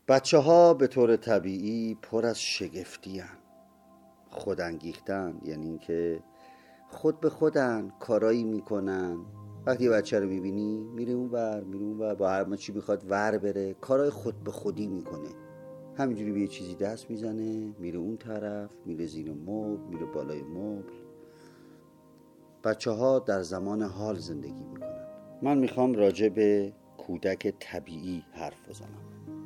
بچه‌ها به طور طبیعی پر از شگفتی هن. خودانگیختن یعنی اینکه خود به خودن کارایی میکنن. وقتی بچه رو میبینی میره اون ور با هر چی میخواد ور بره، کارای خود به خودی میکنه. همینجوری به یه چیزی دست میزنه، میره اون طرف، میره زیر مبل، میره بالای مبل. بچه‌ها در زمان حال زندگی میکنن. من میخوام راجع به کودک طبیعی حرف بزنم.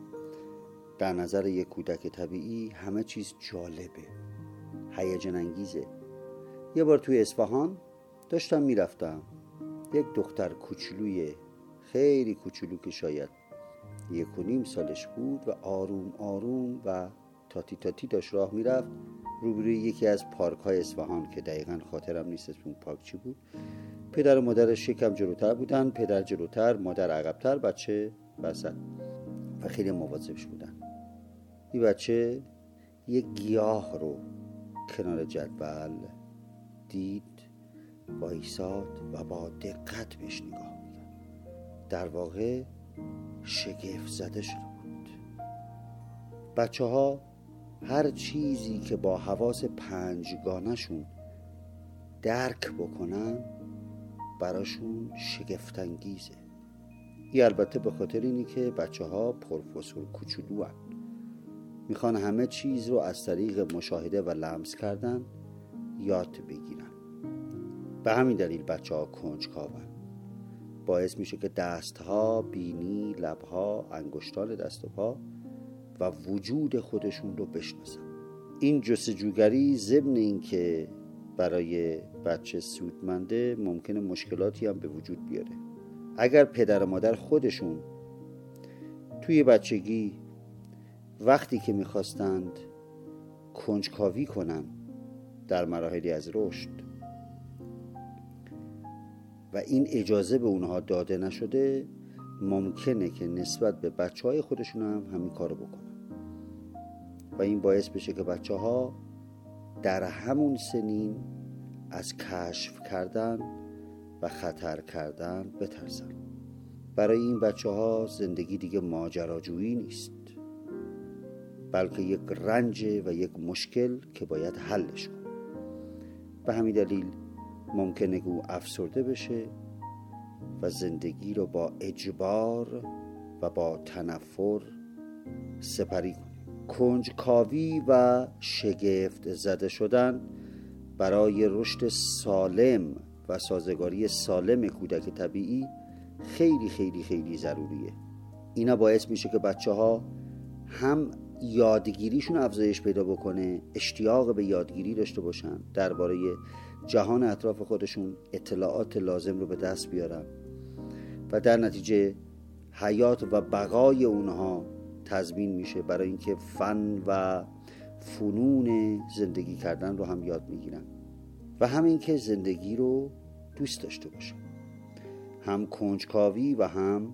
در نظر یک کودک طبیعی همه چیز جالبه، هیجان انگیزه. یه بار توی اصفهان داشتم میرفتم، یک دختر کوچولوی خیلی کوچولو که شاید 1.5 سالش بود و آروم آروم و تاتی تاتی داشت راه میرفت روبروی یکی از پارک های اصفهان که دقیقا خاطرم نیست اسم اون پارک چی بود. پدر و مادرش یکم جلوتر بودن، پدر جلوتر، مادر عقب‌تر، بچه وسط و خیلی مواظبش بودن. این بچه یک گیاه رو کنار جدول دید، وایساد و با دقت بهش نگاه کرد. در واقع شگفت زده شده بود. بچه ها هر چیزی که با حواس 5گانه‌شون درک بکنن براشون شگفت انگیزه. این البته به خاطر اینی که بچه ها پروفسور کوچولو هن. میخوان همه چیز رو از طریق مشاهده و لمس کردن یاد بگیرن. به همین دلیل بچه ها کنجکاون. باعث میشه که دستها، بینی، لبها، انگشتان دست و پا و وجود خودشون رو بشناسن. این جستجوگری ضمن این که برای بچه سودمنده ممکنه مشکلاتی هم به وجود بیاره. اگر پدر و مادر خودشون توی بچگی وقتی که میخواستند کنجکاوی کنن در مراحلی از رشد و این اجازه به اونها داده نشده، ممکنه که نسبت به بچه‌های خودشون هم همین کارو بکنن و این باعث بشه که بچه‌ها در همون سنین از کشف کردن و خطر کردن بترسن. برای این بچه‌ها زندگی دیگه ماجراجویی نیست، بلکه یک رنج و یک مشکل که باید حلش کنه. به همین دلیل ممکنه که او افسرده بشه و زندگی رو با اجبار و با تنفر سپری کنه. کنجکاوی و شگفت زده شدن برای رشد سالم و سازگاری سالم کودک طبیعی خیلی خیلی خیلی ضروریه. اینا باعث میشه که بچه ها هم یادگیریشون افزایش پیدا بکنه، اشتیاق به یادگیری داشته باشن، درباره جهان اطراف خودشون اطلاعات لازم رو به دست بیارن و در نتیجه حیات و بقای اونها تضمین میشه. برای اینکه فن و فنون زندگی کردن رو هم یاد میگیرن و همین که زندگی رو دوست داشته باشن. هم کنجکاوی و هم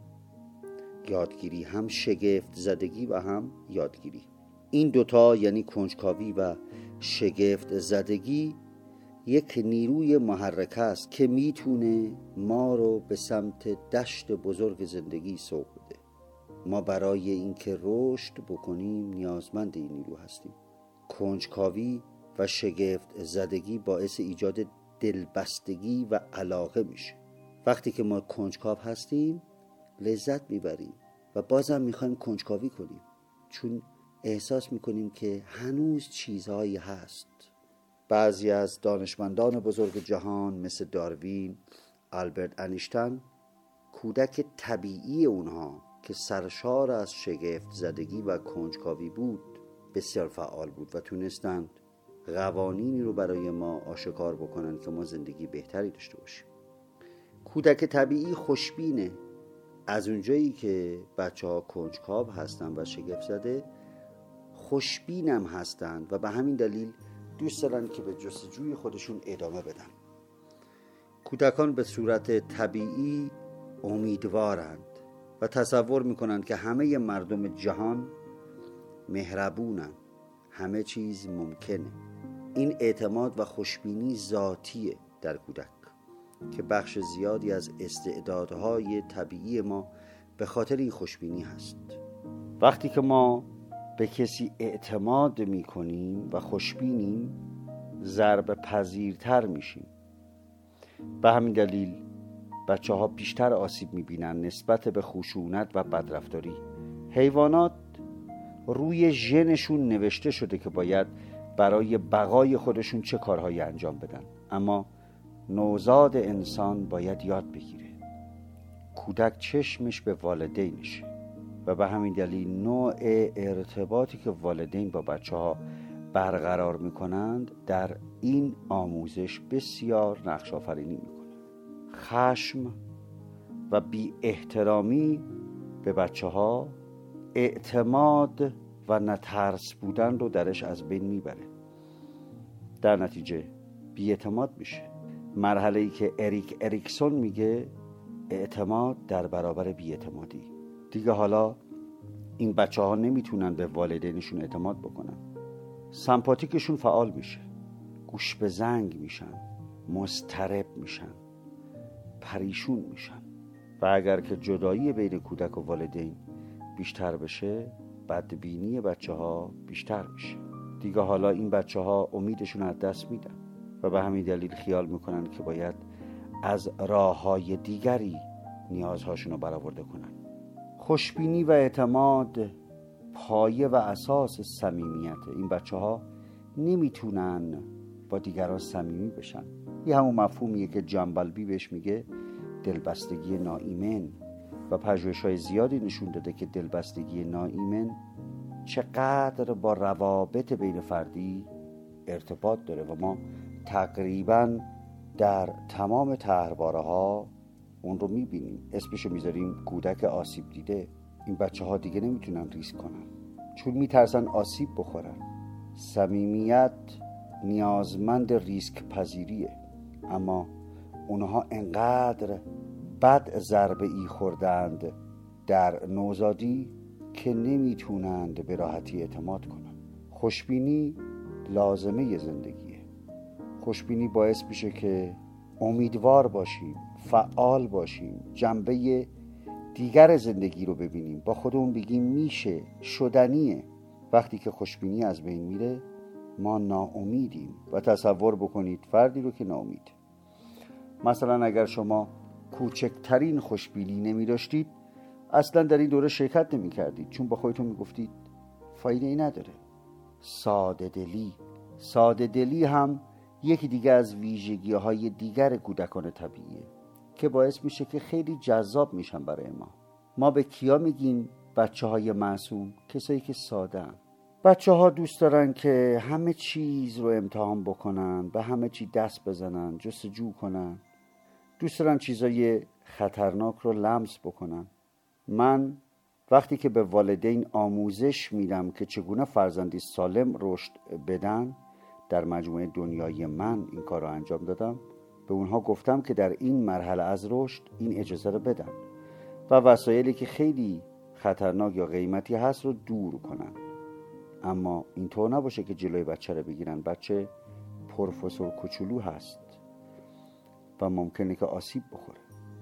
یادگیری، هم شگفت زدگی و هم یادگیری. این دوتا یعنی کنجکاوی و شگفت زدگی یک نیروی محرک است که میتونه ما رو به سمت دشت بزرگ زندگی سوق بده. ما برای اینکه رشد بکنیم نیازمند این نیرو هستیم. کنجکاوی و شگفت زدگی باعث ایجاد دلبستگی و علاقه میشه. وقتی که ما کنجکاو هستیم لذت میبریم و بازم میخوایم کنجکاوی کنیم، چون احساس میکنیم که هنوز چیزهایی هست. بعضی از دانشمندان بزرگ جهان مثل داروین، آلبرت انیشتین، کودک طبیعی اونها که سرشار از شگفت زدگی و کنجکاوی بود بسیار فعال بود و تونستند قوانینی رو برای ما آشکار بکنن که ما زندگی بهتری داشته باشیم. کودک طبیعی خوشبینه. از اونجایی که بچه ها کنجکاو هستن و شگفت زده، خوشبینم هستن و به همین دلیل دوست دارن که به جستجوی خودشون ادامه بدن. کودکان به صورت طبیعی امیدوارند و تصور میکنند که همه مردم جهان مهربونن، همه چیز ممکنه. این اعتماد و خوشبینی ذاتیه در کودک که بخش زیادی از استعدادهای طبیعی ما به خاطر این خوشبینی هست. وقتی که ما به کسی اعتماد میکنیم و خوشبینیم، ضربه پذیرتر میشیم. به همین دلیل بچه ها بیشتر آسیب میبینن نسبت به خشونت و بدرفتاری. حیوانات روی ژنشون نوشته شده که باید برای بقای خودشون چه کارهایی انجام بدن، اما نوزاد انسان باید یاد بگیره. کودک چشمش به والدینشه و به همین دلیل نوع ارتباطی که والدین با بچه ها برقرار میکنند در این آموزش بسیار نقش آفرینی میکنه. خشم و بی احترامی به بچه ها اعتماد و نترس بودن رو درش از بین میبره. در نتیجه بی اعتماد میشه. مرحله‌ای که اریک اریکسون میگه اعتماد در برابر بی اعتمادی. دیگه حالا این بچه ها نمیتونن به والدینشون اعتماد بکنن. سمپاتیکشون فعال میشه، گوش به زنگ میشن، مضطرب میشن، پریشون میشن. و اگر که جدایی بین کودک و والدین بیشتر بشه، بدبینی بچه ها بیشتر میشه. دیگه حالا این بچه ها امیدشون از دست میدن و به همین دلیل خیال میکنن که باید از راههای دیگری نیازهاشون رو برآورده کنن. خوشبینی و اعتماد پایه و اساس صمیمیته. این بچه ها نمیتونن با دیگران صمیمی بشن. یه همون مفهومیه که جنبلبی بهش میگه دلبستگی ناایمن و پژوهش‌های زیادی نشون داده که دلبستگی ناایمن چقدر با روابط بین فردی ارتباط داره و ما تقریباً در تمام طرحواره‌ها اون رو میبینیم. اسمشو میذاریم کودک آسیب دیده. این بچه ها دیگه نمیتونن ریسک کنن چون میترسن آسیب بخورن. صمیمیت نیازمند ریسک پذیریه، اما اونها انقدر بد ضربه ای خوردند در نوزادی که نمیتونند به راحتی اعتماد کنن. خوشبینی لازمه زندگیه. خوشبینی باعث میشه که امیدوار باشیم، فعال باشیم، جنبه دیگر زندگی رو ببینیم، با خودمون بگیم میشه، شدنیه. وقتی که خوشبینی از بین میره ما ناامیدیم. و تصور بکنید فردی رو که ناامید. مثلا اگر شما کوچکترین خوشبینی نمی داشتید اصلا در این دوره شرکت نمی کردید، چون با خودتون می گفتید فایده ای نداره. ساده دلی هم یکی دیگه از ویژگی های دیگر کودکان طبیعیه که باعث میشه که خیلی جذاب میشن برای ما. ما به کیا میگیم بچه های معصوم؟ کسایی که ساده هن. بچه ها دوست دارن که همه چیز رو امتحان بکنن، به همه چی دست بزنن، جستجو کنن. دوست دارن چیزای خطرناک رو لمس بکنن. من وقتی که به والدین آموزش میدم که چگونه فرزندی سالم رشد بدن، در مجموعه دنیای من این کار رو انجام دادم. به اونها گفتم که در این مرحله از رشد این اجازه رو بدن و وسایلی که خیلی خطرناک یا قیمتی هست رو دور کنن. اما اینطور نباشه که جلوی بچه رو بگیرن. بچه پروفسور کوچولو هست و ممکنه که آسیب بخوره.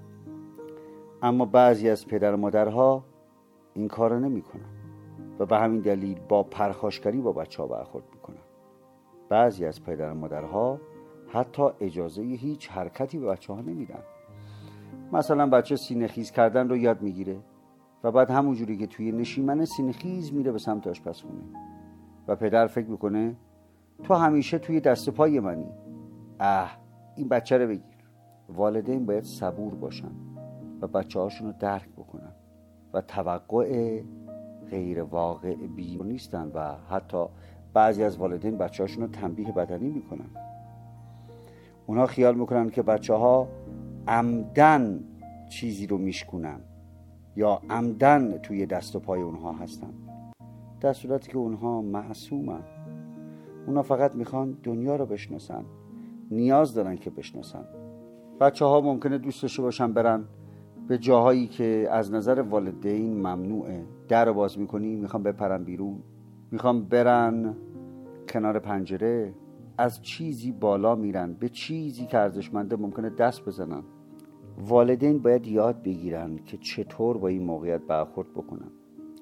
اما بعضی از پدر و مادرها این کار رو نمی کنن و به همین دلیل با پرخاشگری با بچه ها برخورد میکنن. بعضی از پدر و مادرها حتی اجازه هیچ حرکتی به بچه ها نمیدن. مثلا بچه سینه خیز کردن رو یاد میگیره و بعد همونجوری که توی نشیمن سینه خیز میره به سمت آشپزخونه و پدر فکر میکنه تو همیشه توی دست پای منی، این بچه رو بگیر. والدین باید صبور باشن و بچه هاشون رو درک بکنن و توقع غیر واقع بی نیستن و حتی بعضی از والدین بچه هاشون رو تنبیه بدنی میکنن. اونا خیال میکنن که بچه ها عمدن چیزی رو میشکنن یا عمدن توی دست و پای اونها هستن، در صورتی که اونها معصومن. اونا فقط میخوان دنیا رو بشناسن، نیاز دارن که بشناسن. بچه ها ممکنه دوست داشته باشن برن به جاهایی که از نظر والدین ممنوعه. در رو باز میکنی میخوان بپرن بیرون، میخوان برن کنار پنجره، از چیزی بالا میرن به چیزی که ارزشمنده ممکنه دست بزنن. والدین باید یاد بگیرن که چطور با این موقعیت برخورد بکنن.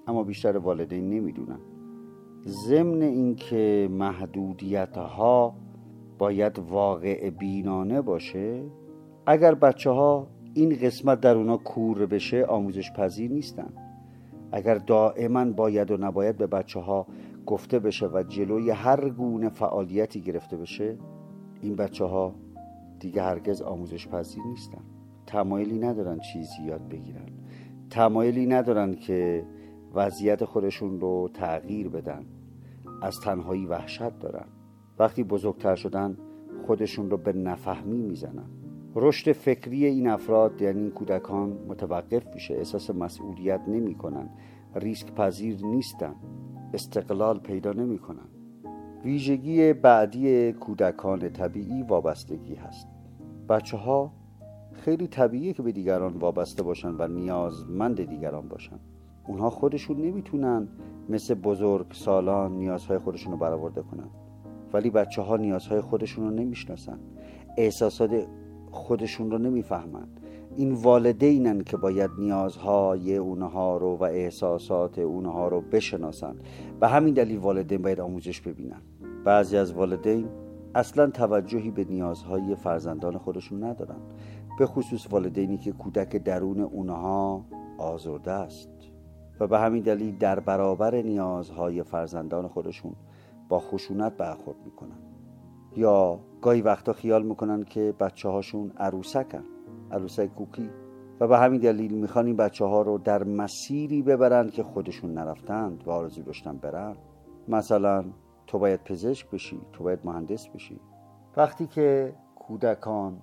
اما بیشتر والدین نمیدونن. ضمن اینکه محدودیت‌ها باید واقع بینانه باشه، اگر بچه‌ها این قسمت در اونا کور بشه آموزش پذیر نیستن. اگر دائما باید و نباید به بچه‌ها گفته بشه و جلوی هر گونه فعالیتی گرفته بشه، این بچه‌ها دیگه هرگز آموزش پذیر نیستن. تمایلی ندارن چیزی یاد بگیرن، تمایلی ندارن که وضعیت خودشون رو تغییر بدن، از تنهایی وحشت دارن. وقتی بزرگتر شدن خودشون رو به نفهمی میزنن. رشد فکری این افراد، یعنی این کودکان، متوقف میشه. احساس مسئولیت نمی کنن، ریسک پذیر نیستن، استقلال پیدا نمی کنن. ویژگی بعدی کودکان طبیعی وابستگی هست. بچه ها خیلی طبیعیه که به دیگران وابسته باشن و نیازمند دیگران باشن. اونها خودشون نمیتونن مثل بزرگ سالان نیازهای خودشون رو برآورده کنن، ولی بچه ها نیازهای خودشون رو نمیشناسن، احساسات خودشون رو نمیفهمن. این والدینن که باید نیازهای اونها رو و احساسات اونها رو بشناسن. به همین دلیل والدین باید آموزش ببینن. بعضی از والدین اصلا توجهی به نیازهای فرزندان خودشون ندارن، به خصوص والدینی که کودک درون اونها آزرده است و به همین دلیل در برابر نیازهای فرزندان خودشون با خشونت برخورد میکنن، یا گاهی وقتا خیال میکنن که بچه هاشون عروسک کوکی، و به همین دلیل میخوان این بچه ها رو در مسیری ببرن که خودشون نرفتند و آرزو داشتن برن. مثلا تو باید پزشک بشی، تو باید مهندس بشی. وقتی که کودکان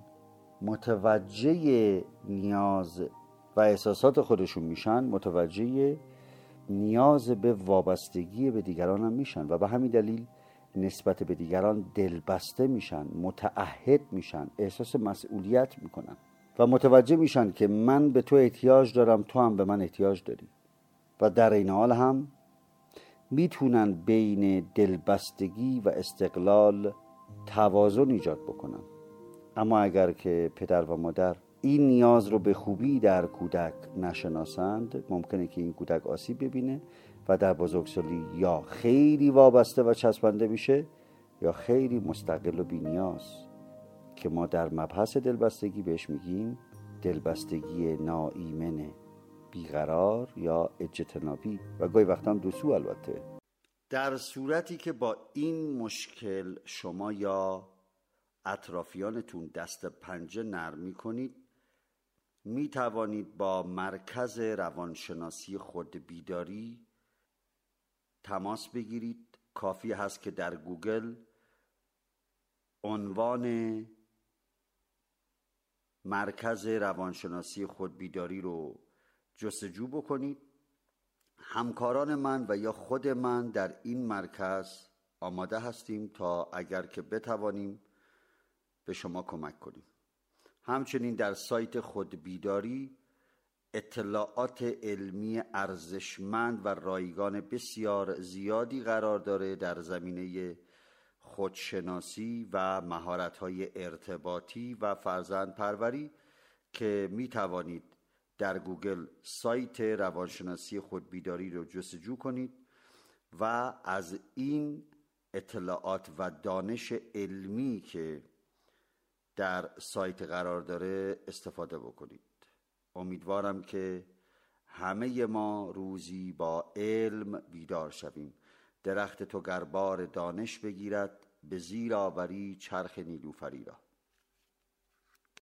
متوجه نیاز و احساسات خودشون میشن، متوجه نیاز به وابستگی به دیگران هم میشن و به همین دلیل نسبت به دیگران دلبسته میشن، متعهد میشن، احساس مسئولیت میکنن و متوجه میشن که من به تو احتیاج دارم، تو هم به من احتیاج داری، و در این حال هم میتونن بین دلبستگی و استقلال توازن ایجاد بکنن. اما اگر که پدر و مادر این نیاز رو به خوبی در کودک نشناسند، ممکنه که این کودک آسیب ببینه و در بزرگسالی یا خیلی وابسته و چسبنده میشه یا خیلی مستقل و بی‌نیاز، که ما در مبحث دلبستگی بهش میگیم دلبستگی ناایمن، بیقرار یا اجتنابی و گاهی وقتا هم دوسو. البته در صورتی که با این مشکل شما یا اطرافیانتون دست پنجه نرم می‌کنید، می‌توانید با مرکز روانشناسی خودبیداری تماس بگیرید. کافی هست که در گوگل عنوان مرکز روانشناسی خودبیداری رو جستجو بکنید. همکاران من و یا خود من در این مرکز آماده هستیم تا اگر که بتوانیم به شما کمک کنیم. همچنین در سایت خودبیداری اطلاعات علمی ارزشمند و رایگان بسیار زیادی قرار داره در زمینه خودشناسی و مهارت‌های ارتباطی و فرزندپروری که می توانید در گوگل سایت روانشناسی خودبیداری رو جستجو کنید و از این اطلاعات و دانش علمی که در سایت قرار داره استفاده بکنید. امیدوارم که همه ما روزی با علم بیدار شویم. درخت تو گر بار دانش بگیرد، به زیر آوری چرخ نیلوفری را.